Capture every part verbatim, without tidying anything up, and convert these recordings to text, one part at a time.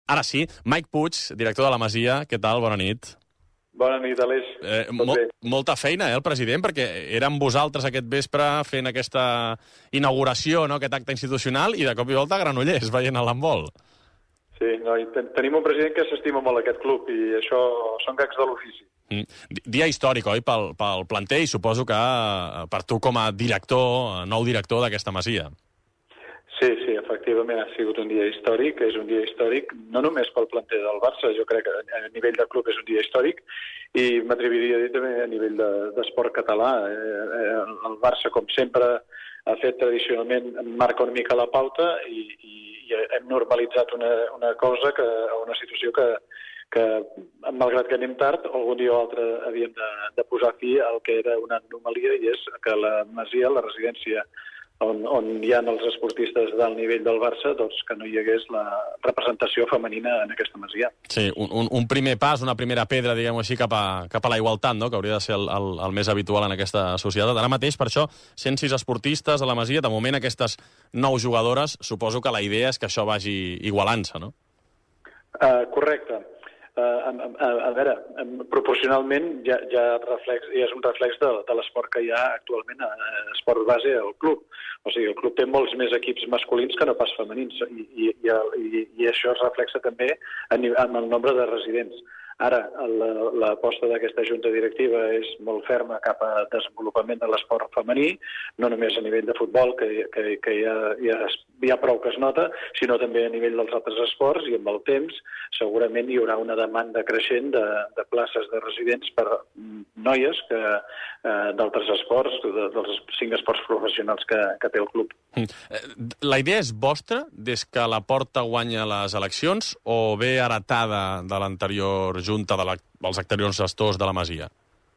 Ara sí, Mike Puig, director de la Masia. Què tal? Bona nit. Bona nit, Aleix. Eh, mo molta feina, eh, el president, perquè érem vosaltres aquest vespre fent aquesta inauguració, no?, aquest acte institucional, i de cop i volta a Granollers, veient l'handbol. Sí, no, i ten tenim un president que s'estima molt aquest club, i això són gags de l'ofici. Mm. Dia històric, oi?, pel, pel planter, i suposo que per tu com a director, nou director d'aquesta Masia. Sí, sí, efectivament ha sigut un dia històric, és un dia històric no només pel planter del Barça, jo crec que a nivell de club és un dia històric, i m'atreviria a dir també a nivell d'esport de, català. Eh, el Barça, com sempre, ha fet tradicionalment, marca una mica la pauta i, i, i hem normalitzat una, una cosa, que, una situació que, que, malgrat que anem tard, algun dia o altre havíem de, de posar fi al que era una anomalia, i és que la Masia, la residència On, on hi ha els esportistes del nivell del Barça, doncs que no hi hagués la representació femenina en aquesta Masia. Sí, un, un primer pas, una primera pedra, diguem-ho així, cap a, cap a la igualtat, no?, que hauria de ser el, el, el més habitual en aquesta societat. Ara mateix, per això, cent sis esportistes a la Masia, de moment aquestes nou jugadores, suposo que la idea és que això vagi igualant-se, no? Uh, correcte. Uh, a, a, a veure, proporcionalment ja, ja, reflex, ja és un reflex de, de l'esport que hi ha actualment, a esport base al club. O sigui, el club té molts més equips masculins que no pas femenins, i, i, i, i això es reflexa també en el nombre de residents. Ara, l'aposta d'aquesta junta directiva és molt ferma cap a desenvolupament de l'esport femení, no només a nivell de futbol, que, que, que ja, ja, hi ha prou que es nota, sinó també a nivell dels altres esports, i amb el temps segurament hi haurà una demanda creixent de, de places de residents per noies que eh, d'altres esports, de, dels cinc esports professionals que, que té el club. La idea és vostra des que la Porta guanya les eleccions o ve heretada de l'anterior junta de la, dels anteriors gestors de la Masia?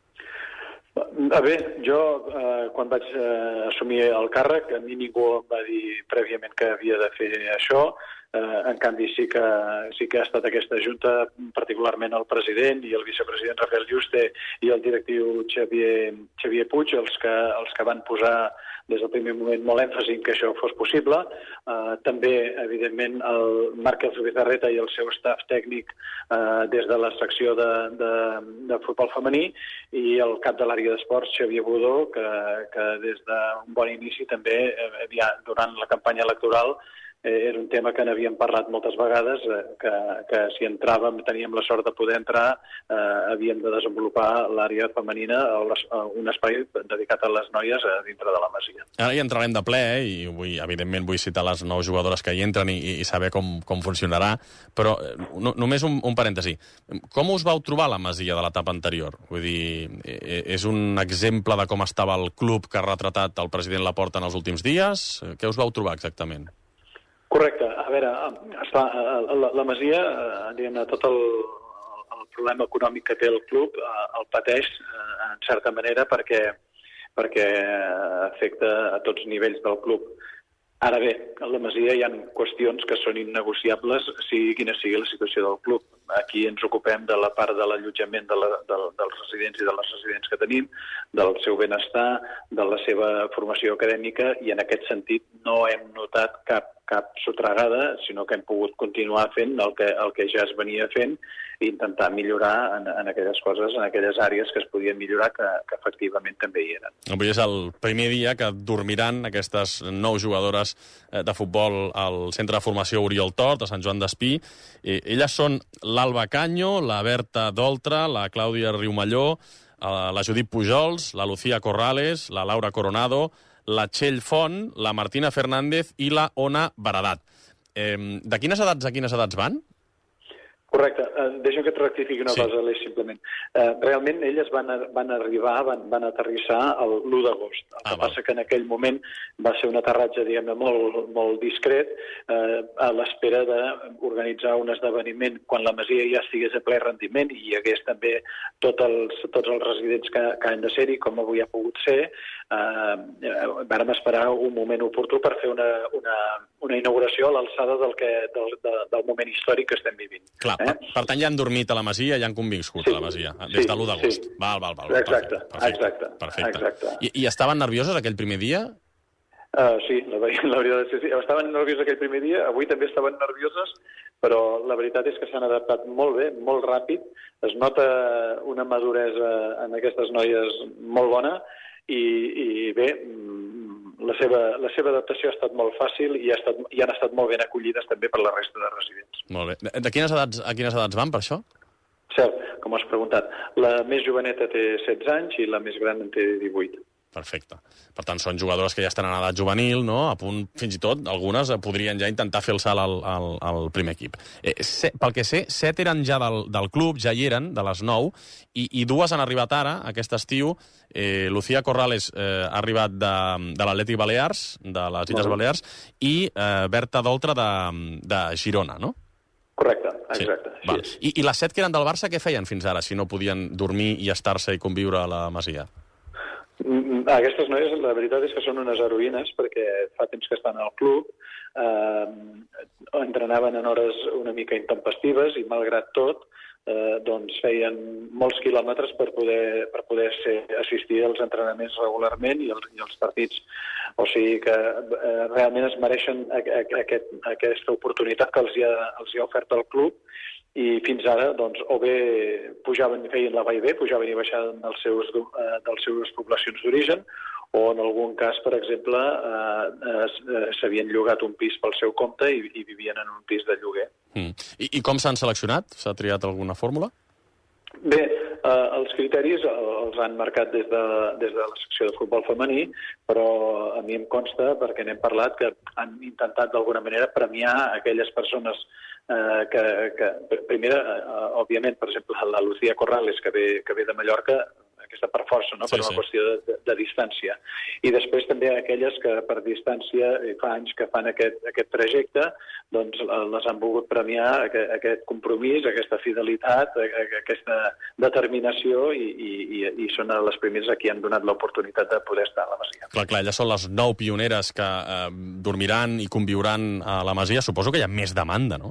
A bé, jo, eh, quan vaig eh, assumir el càrrec, a mi ningú em va dir prèviament que havia de fer això. Eh, en canvi, sí que, sí que ha estat aquesta junta, particularment el president i el vicepresident Rafael Yuste i el directiu Xavier, Xavier Puig, els que, els que van posar des del primer moment molt èmfasi en que això fos possible. Eh, també, evidentment, el Marc Zubizarreta i el seu staff tècnic eh, des de la secció de, de, de futbol femení, i el cap de l'àrea d'esports, Xavier Budó, que, que des d'un bon inici també, eh, ja, durant la campanya electoral, eh, era un tema que n'havíem parlat moltes vegades, eh, que, que si entràvem, teníem la sort de poder entrar, eh, havíem de desenvolupar l'àrea femenina, un espai dedicat a les noies a dintre de la Masia. Ara hi entrarem de ple, eh, i vull, evidentment vull citar les nou jugadores que hi entren i, i saber com, com funcionarà, però no, només un, un parèntesi. Com us vau trobar la Masia de l'etapa anterior? Vull dir, és un exemple de com estava el club que ha retratat el president Laporta en els últims dies? Què us vau trobar exactament? Correcte. A veure, està, la, la Masia, diguem-ne, tot el, el problema econòmic que té el club el pateix, en certa manera, perquè, perquè afecta a tots nivells del club. Ara bé, a la Masia hi ha qüestions que són innegociables, sigui quina sigui la situació del club. Aquí ens ocupem de la part de l'allotjament de la, de, dels residents i de les residents que tenim, del seu benestar, de la seva formació acadèmica, i en aquest sentit no hem notat cap cap sotregada, sinó que hem pogut continuar fent el que, el que ja es venia fent i intentar millorar en, en aquelles coses, en aquelles àrees que es podien millorar, que, que efectivament també hi eren. Avui és el primer dia que dormiran aquestes nou jugadores de futbol al Centre de Formació Oriol Tort, a Sant Joan d'Espí. Elles són l'Alba Canyo, la Berta Doltra, la Clàudia Riumalló, la Judit Pujols, la Lucía Corrales, la Laura Coronado, la Txell Font, la Martina Fernández i la Ona Baradat. Eh, de quines edats a quines edats van? Correcte. Uh, deixa'm que et rectifiqui una sí. cosa, Aleix, simplement. Uh, realment, elles van, van arribar, van, van aterrissar l'u d'agost. El ah, que passa que en aquell moment va ser un aterratge, diguem-ne, molt, molt discret, uh, a l'espera d'organitzar un esdeveniment quan la Masia ja estigués a ple rendiment i hi hagués també tot els, tots els residents que, que han de ser-hi, com avui ha pogut ser. Uh, vàrem esperar un moment oportú per fer una, una, una inauguració a l'alçada del, que, del, de, del moment històric que estem vivint. Clar. Per, per tant, ja han dormit a la Masia, ja han conviscut sí, a la Masia, des sí, de l'u d'agost. Sí. Val, val, val. Exacte, perfecte, exacte. Perfecte. exacte. I, I estaven nervioses aquell primer dia? Uh, sí, la, la veritat és que sí. Estaven nerviosos aquell primer dia, avui també estaven nervioses, però la veritat és que s'han adaptat molt bé, molt ràpid. Es nota una maduresa en aquestes noies molt bona i, i bé, la seva, la seva adaptació ha estat molt fàcil i, ha estat, i han estat molt ben acollides també per la resta de residents. Molt bé. De quines edats, a quines edats van, per això? Cert, com has preguntat. La més joveneta té setze anys i la més gran en té divuit. Perfecte. Per tant, són jugadores que ja estan en edat juvenil, no? A punt, fins i tot, algunes podrien ja intentar fer el salt al, al, al primer equip. Eh, se, pel que sé, set eren ja del, del club, ja hi eren, de les nou, i, i dues han arribat ara, aquest estiu. Eh, Lucía Corrales eh, ha arribat de, de l'Atlètic Balears, de les Illes Balears, i eh, Berta Doltra de, de Girona, no? Correcte, exacte. Sí. I, I les set que eren del Barça, què feien fins ara, si no podien dormir i estar-se i conviure a la Masia? Aquestes noies, la veritat és que són unes heroïnes perquè fa temps que estan al club, eh, entrenaven en hores una mica intempestives i, malgrat tot, eh, doncs feien molts quilòmetres per poder, per poder ser, assistir als entrenaments regularment i als, i als partits. O sigui que eh, realment es mereixen a, a, a aquest, aquesta oportunitat que els hi ha, els hi ha ofert el club. I fins ara, doncs, o bé pujaven, feien la va i ve, pujaven i baixaven dels seus, eh, dels seus poblacions d'origen, o en algun cas, per exemple, eh, eh, s'havien llogat un pis pel seu compte i, i vivien en un pis de lloguer. Mm. I, I com s'han seleccionat? S'ha triat alguna fórmula? Bé, eh, els criteris els han marcat des de, des de la secció de futbol femení, però a mi em consta, perquè n'hem parlat, que han intentat d'alguna manera premiar aquelles persones eh, que, que... Primera, eh, òbviament, per exemple, la Lucía Corrales, que ve, que ve de Mallorca, aquesta per força, no? Sí, per una sí. qüestió de, de, de distància. I després també aquelles que per distància, fa anys que fan aquest, aquest trajecte, doncs les han volgut premiar aquest, aquest compromís, aquesta fidelitat, aquesta determinació i, i, i són les primeres a qui han donat l'oportunitat de poder estar a la Masia. Clar, clar, elles són les nou pioneres que eh, dormiran i conviuran a la Masia. Suposo que hi ha més demanda, no?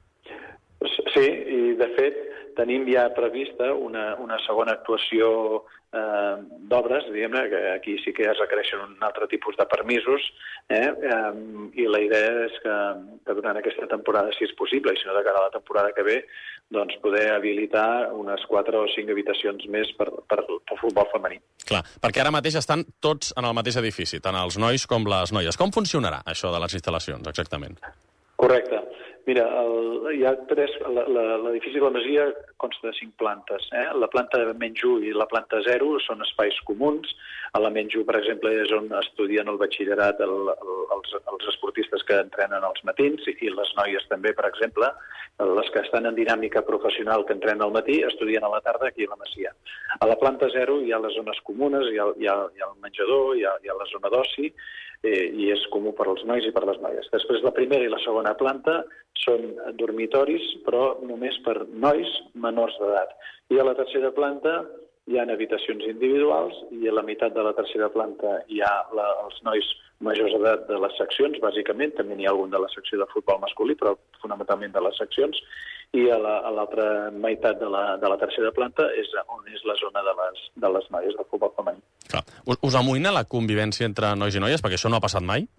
Sí, i de fet tenim ja prevista una, una segona actuació eh, d'obres, diguem-ne, que aquí sí que es requereixen un altre tipus de permisos, eh, eh, i la idea és que, que durant aquesta temporada, si és possible, i si no de cara a la temporada que ve, doncs poder habilitar unes quatre o cinc habitacions més per, per, per futbol femení. Clar, perquè ara mateix estan tots en el mateix edifici, tant els nois com les noies. Com funcionarà això de les instal·lacions, exactament? Correcte. Mira, el, hi ha tres... L'edifici de la Masia consta de cinc plantes. Eh? La planta menys u i la planta zero són espais comuns. A la menys u, per exemple, és on estudien el batxillerat el, el, els, els esportistes que entrenen als matins, i, i les noies també, per exemple, les que estan en dinàmica professional que entrenen al matí, estudien a la tarda aquí a la Masia. A la planta zero hi ha les zones comunes, hi ha, hi ha, hi ha el menjador, hi ha, hi ha la zona d'oci, eh, i és comú per als nois i per les noies. Després, la primera i la segona planta són dormitoris, però només per nois menors d'edat. I a la tercera planta hi ha habitacions individuals, i a la meitat de la tercera planta hi ha la, els nois majors d'edat de les seccions, bàsicament, també n'hi ha algun de la secció de futbol masculí, però fonamentalment de les seccions, i a l'altra la, meitat de la, de la tercera planta és on és la zona de les, de les noies de futbol femení. Clar. Us, us amoïna la convivència entre nois i noies? Perquè això no ha passat mai?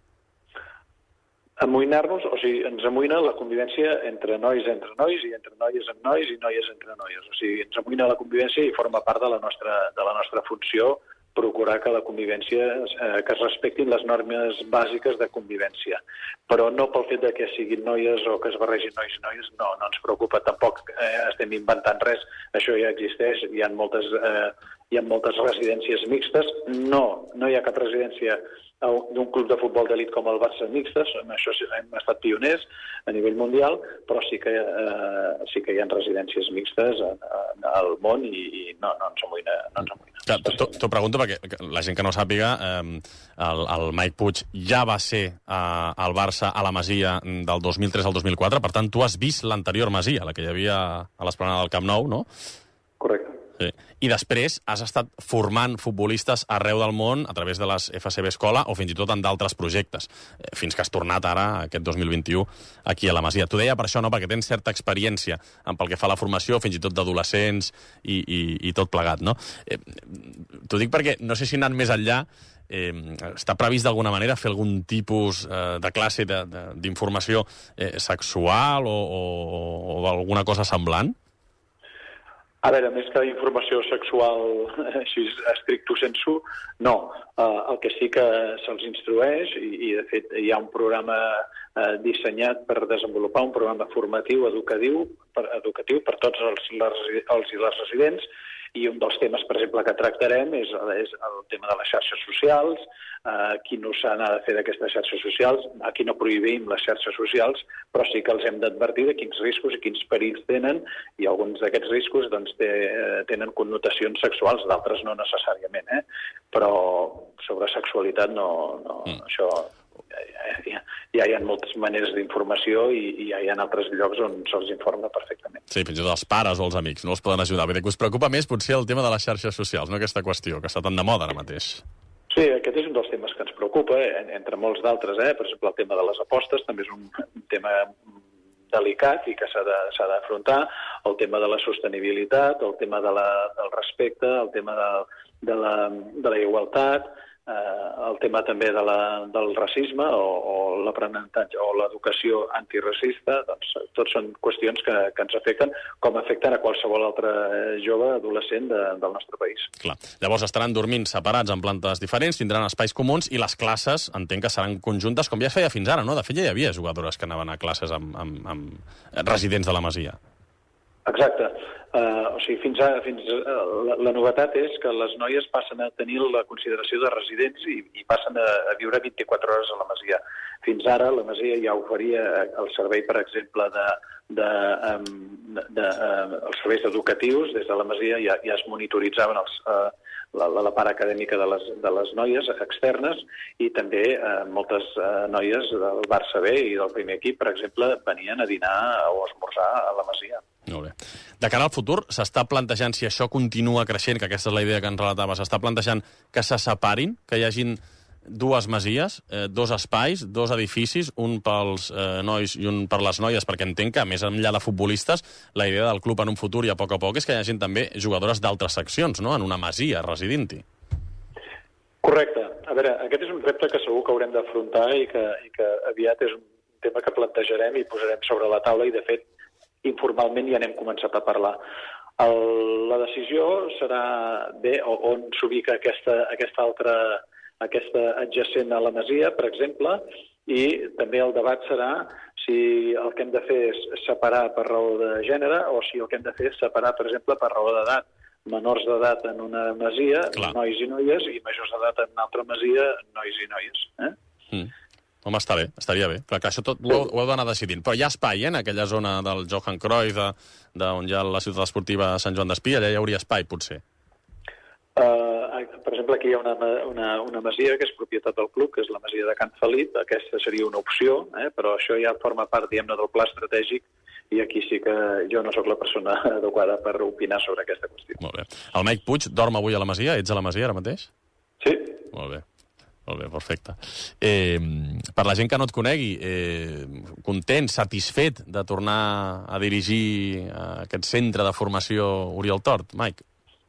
Amoïnar-nos, o sigui, ens amoïna la convivència entre nois entre nois i entre noies amb nois i noies entre noies. O sigui, ens amoïna la convivència i forma part de la nostra, de la nostra funció procurar que la convivència, eh, que es respectin les normes bàsiques de convivència. Però no pel fet de que siguin noies o que es barregin nois i noies, no, no ens preocupa. Tampoc eh, estem inventant res, això ja existeix, hi ha moltes, eh, hi ha moltes residències mixtes. No, no hi ha cap residència d'un club de futbol d'elit com el Barça mixtes, en això hem estat pioners a nivell mundial, però sí que, eh, sí que hi ha residències mixtes al món i, i no, no ens amoïna. No ens amoïna. T'ho pregunto perquè la gent que no sàpiga, eh, el, el Mike Puig ja va ser eh, al Barça a la Masia del dos mil tres al dos mil quatre, per tant, tu has vist l'anterior Masia, la que hi havia a l'esplanada del Camp Nou, no? Correcte. Sí. I després has estat formant futbolistes arreu del món a través de les F C B Escola o fins i tot en d'altres projectes, fins que has tornat ara, aquest dos mil vint-i-u, aquí a la Masia. T'ho deia per això, no?, perquè tens certa experiència pel que fa a la formació, fins i tot d'adolescents i, i, i tot plegat, no? Eh, T'ho dic perquè no sé si anant més enllà, eh, està previst d'alguna manera fer algun tipus eh, de classe d'informació eh, sexual o, o, o alguna cosa semblant? A veure, més que informació sexual així estricto sensu, no. Uh, el que sí que se'ls instrueix, i, i de fet hi ha un programa uh, dissenyat per desenvolupar un programa formatiu educatiu per, educatiu per tots els, les, els i les residents, i un dels temes, per exemple, que tractarem és, és el tema de les xarxes socials, eh, quin ús s'ha de fer d'aquestes xarxes socials. Aquí no prohibim les xarxes socials, però sí que els hem d'advertir de quins riscos i quins perills tenen, i alguns d'aquests riscos doncs, té, tenen connotacions sexuals, d'altres no necessàriament, eh? Però sobre sexualitat no, no mm. això... Ja, ja hi ha moltes maneres d'informació i, i ja hi ha altres llocs on se'ls informa perfectament. Sí, fins i tot els pares o els amics no els poden ajudar. Vull dir que us preocupa més potser el tema de les xarxes socials, no aquesta qüestió, que està tan de moda ara mateix. Sí, aquest és un dels temes que ens preocupa, eh? Entre molts d'altres, eh? Per exemple, el tema de les apostes també és un tema delicat i que s'ha d'afrontar, el tema de la sostenibilitat, el tema de la, del respecte, el tema de, de, la, de la igualtat, eh, el tema també de la, del racisme o, o l'aprenentatge o l'educació antiracista, doncs tots són qüestions que, que ens afecten, com afecten a qualsevol altre jove adolescent de, del nostre país. Clar. Llavors estaran dormint separats en plantes diferents, tindran espais comuns i les classes entenc que seran conjuntes, com ja es feia fins ara, no? De fet, ja hi havia jugadores que anaven a classes amb, amb, amb residents de la Masia. Exacte. Uh, o sigui, fins a, fins a, la, la novetat és que les noies passen a tenir la consideració de residents i, i passen a, a viure vint-i-quatre hores a la Masia. Fins ara la Masia ja oferia el servei, per exemple, de, de, um, de, de uh, els serveis educatius. Des de la Masia ja, ja es monitoritzaven els, uh, la, la part acadèmica de les, de les noies externes i també uh, moltes uh, noies del Barça B i del primer equip, per exemple, venien a dinar o a esmorzar a la Masia. Molt bé. De cara al futur, s'està plantejant, si això continua creixent, que aquesta és la idea que ens relatava, s'està plantejant que se separin, que hi hagin dues masies, eh, dos espais, dos edificis, un pels eh, nois i un per les noies, perquè entenc que, més enllà de futbolistes, la idea del club en un futur i a poc a poc és que hi hagin també jugadores d'altres seccions, no?, en una masia, residint-hi. Correcte. A veure, aquest és un repte que segur que haurem d'afrontar i, que, i que aviat és un tema que plantejarem i posarem sobre la taula i, de fet, informalment ja n'hem començat a parlar. El, la decisió serà bé on s'ubica aquesta, aquesta altra, aquesta adjacent a la Masia, per exemple, i també el debat serà si el que hem de fer és separar per raó de gènere o si el que hem de fer és separar, per exemple, per raó d'edat. Menors d'edat en una masia, Clar. nois i noies, i majors d'edat en una altra masia, nois i noies. Eh? Mm. Home, està bé, estaria bé. Clar que això tot ho, ho heu d'anar decidint. Però hi ha espai, eh, en aquella zona del Johan Cruyff, de, de on hi ha la ciutat esportiva Sant Joan d'Espí, allà hi hauria espai, potser. Uh, per exemple, aquí hi ha una, una, una masia que és propietat del club, que és la masia de Can Felip. Aquesta seria una opció, eh, però això ja forma part, diguem-ne, del pla estratègic, i aquí sí que jo no sóc la persona adequada per opinar sobre aquesta qüestió. Molt bé. El Mike Puig dorm avui a la masia? Ets a la masia ara mateix? Sí. Molt bé. Molt bé, perfecte. Eh, per la gent que no et conegui, eh, content, satisfet de tornar a dirigir aquest centre de formació Oriol Tort, Mike?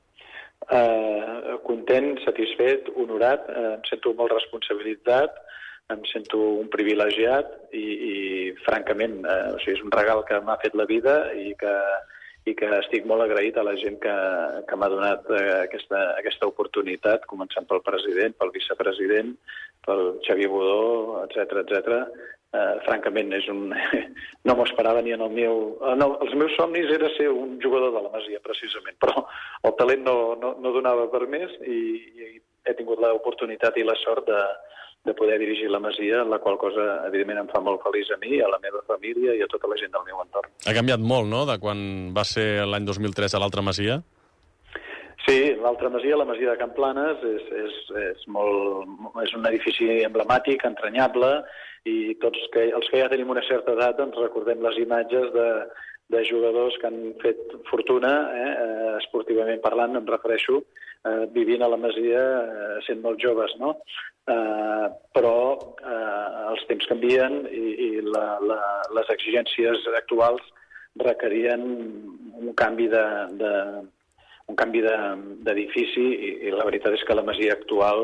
Uh, content, satisfet, honorat, uh, em sento molt responsabilitzat, em sento un privilegiat i, i francament, uh, o sigui, és un regal que m'ha fet la vida i que i que estic molt agraït a la gent que, que m'ha donat eh, aquesta, aquesta oportunitat, començant pel president, pel vicepresident, pel Xavier Budó, etcètera, etcètera. Eh, francament, és un... no m'ho esperava ni en el meu... No, els meus somnis era ser un jugador de la Masia, precisament, però el talent no, no, no donava per més i, i he tingut l'oportunitat i la sort de, de poder dirigir la Masia, la qual cosa, evidentment, em fa molt feliç a mi, a la meva família i a tota la gent del meu entorn. Ha canviat molt, no?, de quan va ser l'any dos mil tres a l'altra Masia? Sí, l'altra Masia, la Masia de Can Planes, és, és, és, molt, és un edifici emblemàtic, entranyable, i tots que, els que ja tenim una certa edat ens recordem les imatges de, de jugadors que han fet fortuna, eh, esportivament parlant, em refereixo, eh, vivint a la Masia, eh, sent molt joves, no? Uh, però uh, els temps canvien i, i la, la, les exigències actuals requerien un canvi de, de, un canvi d'edifici i, i la veritat és que la Masia actual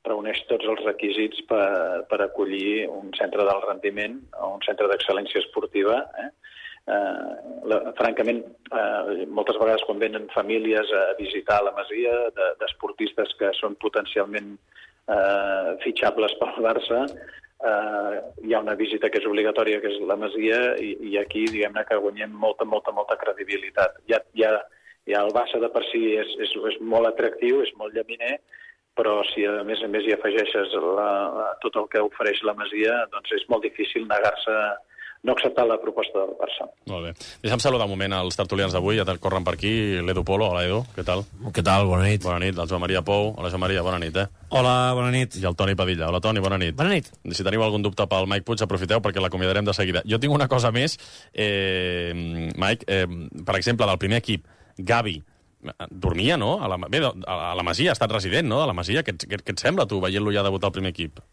reuneix tots els requisits per, per acollir un centre d'alt rendiment o un centre d'excel·lència esportiva, eh? Uh, la, francament, uh, moltes vegades quan venen famílies a visitar la Masia d'esportistes de, que són potencialment uh, fitxables pel Barça, uh, hi ha una visita que és obligatòria, que és la Masia, i, i aquí, diguem-ne, que guanyem molta, molta, molta credibilitat. Ja, ja, ja el Barça de per si és, és, és molt atractiu, és molt llaminer, però si a més a més hi afegeixes la, la, tot el que ofereix la Masia, doncs és molt difícil negar-se no acceptar la proposta del Barça. Molt bé. Deixa'm saludar un moment als tertulians d'avui, ja corren per aquí. L'Edu Polo. Hola, Edu. Què tal? Què tal? Bona nit. Bona nit. El Joan Maria Pou. Hola, Joan Maria. Bona nit, eh? Hola, bona nit. I el Toni Padilla. Hola, Toni. Bona nit. Bona nit. Si teniu algun dubte pel Mike Puig, aprofiteu perquè l'acomiadarem de seguida. Jo tinc una cosa més. Eh, Mike, eh, per exemple, del primer equip, Gavi, dormia, no? A la, bé, a la Masia, ha estat resident, no? De la Masia. Què, què, què et sembla, tu, veient-lo ja debutar al primer equip?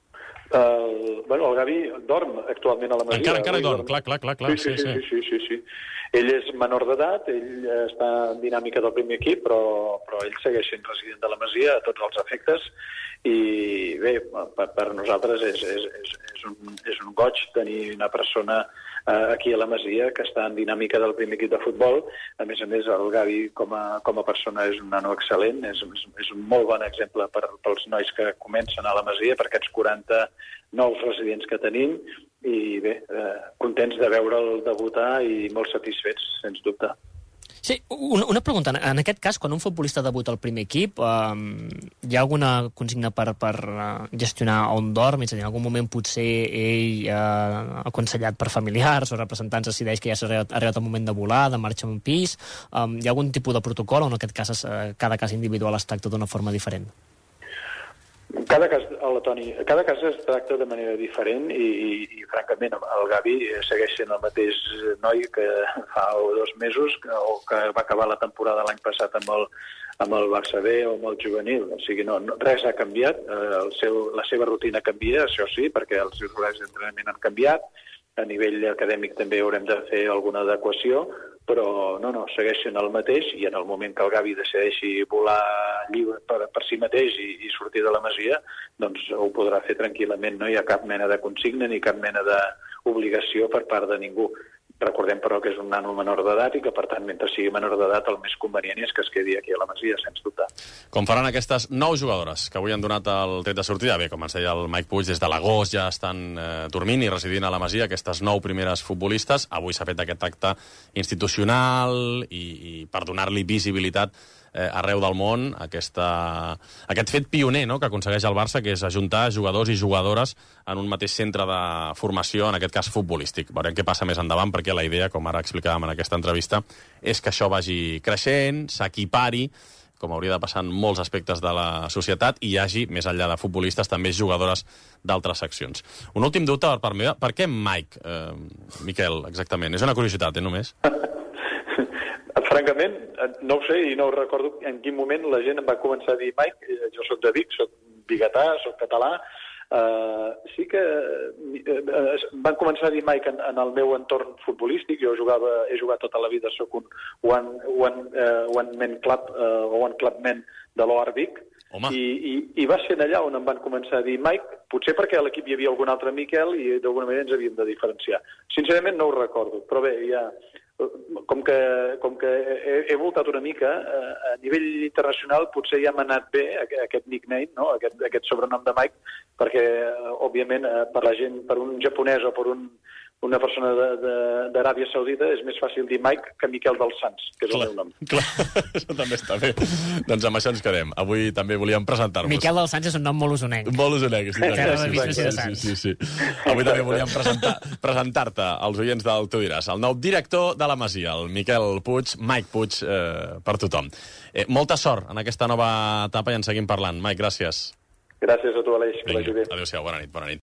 Uh, bueno, el Gavi dorm actualment a la Masia. Encara, encara hi dorm, clar, clar, clar. Sí, sí, sí, sí, sí, sí. Ell és menor d'edat, ell està en dinàmica del primer equip, però, però ell segueix sent resident de la Masia a tots els efectes, i bé, per, per nosaltres és, és, és, és, un, és un goig tenir una persona eh, aquí a la Masia que està en dinàmica del primer equip de futbol. A més a més, el Gavi com a, com a persona és un nano excel·lent, és, és, és un molt bon exemple per, pels nois que comencen a la Masia, per aquests quaranta nous residents que tenim, i bé, eh, contents de veure'l debutar i molt satisfets, sens dubte. Sí, una, una pregunta. En aquest cas, quan un futbolista debuta al primer equip, eh, hi ha alguna consigna per, per gestionar on dorm? És a dir, en algun moment potser ell, eh, aconsellat per familiars o representants, decideix que ja s'ha arribat el moment de volar, de marxar a un pis. Eh, hi ha algun tipus de protocol o en aquest cas eh, cada cas individual es tracta d'una forma diferent? Cada cas, hola, Toni, cada cas es tracta de manera diferent i, i, i francament, el Gavi segueix sent el mateix noi que fa dos mesos que, o que va acabar la temporada l'any passat amb el, amb el Barça B o amb el juvenil. O sigui, no, no res ha canviat. Eh, el seu, la seva rutina canvia, això sí, perquè els seus horaris d'entrenament han canviat. A nivell acadèmic també haurem de fer alguna adequació, però no, no, segueix sent el mateix, i en el moment que el Gavi decideixi volar lliure per, per si mateix i, i sortir de la Masia, doncs ho podrà fer tranquil·lament, no hi ha cap mena de consigna ni cap mena d'obligació per part de ningú. Recordem, però, que és un nano menor d'edat i que, per tant, mentre sigui menor d'edat, el més convenient és que es quedi aquí a la Masia, sens dubte. Com faran aquestes nou jugadores que avui han donat el tret de sortida? Bé, com ens deia el Mike Puig, des de l'agost ja estan eh, dormint i residint a la Masia, aquestes nou primeres futbolistes. Avui s'ha fet aquest acte institucional i, i per donar-li visibilitat eh, arreu del món, aquesta, aquest fet pioner, no?, que aconsegueix el Barça, que és ajuntar jugadors i jugadores en un mateix centre de formació, en aquest cas futbolístic. Veurem què passa més endavant, perquè la idea, com ara explicàvem en aquesta entrevista, és que això vagi creixent, s'equipari, com hauria de passar en molts aspectes de la societat, i hi hagi, més enllà de futbolistes, també jugadores d'altres seccions. Un últim dubte per part meva. Per què Mike, eh, Miquel, exactament? És una curiositat, eh, només? Francament, no ho sé i no ho recordo en quin moment la gent em va començar a dir Mike. Jo soc de Vic, soc biguetà, soc català. Uh, sí que uh, van començar a dir Mike en, en el meu entorn futbolístic. Jo jugava, he jugat tota la vida, soc un one, one, uh, one man club uh, o one club man de l'O A R Vic. I, i, i va ser allà on em van començar a dir Mike, potser perquè a l'equip hi havia algun altre Miquel i d'alguna manera ens havíem de diferenciar. Sincerament no ho recordo, però bé, ja... Com que, com que he, he voltat una mica, eh, a nivell internacional potser ja m'ha anat bé aquest nickname, no? aquest, aquest sobrenom de Mike, perquè, eh, òbviament, eh, per la gent, per un japonès o per un, una persona d'Aràbia Saudita és més fàcil dir Mike que Miquel dels Sants, que és clar, el meu nom. Clar, això també està bé. Doncs amb això ens quedem. Avui també volíem presentar-vos. Miquel dels Sants és un nom molt usonenc. Molt usonenc, sí. Sí, sí, sí, sí, sí, sí. Avui també volíem presentar, presentar-te als oients del Tu diràs, el nou director de la Masia, el Miquel Puig, Mike Puig, eh, per tothom. Eh, molta sort en aquesta nova etapa i en seguim parlant. Mike, gràcies. Gràcies a tu, Aleix, que vagi bé. Adéu-siau, bona nit, bona nit.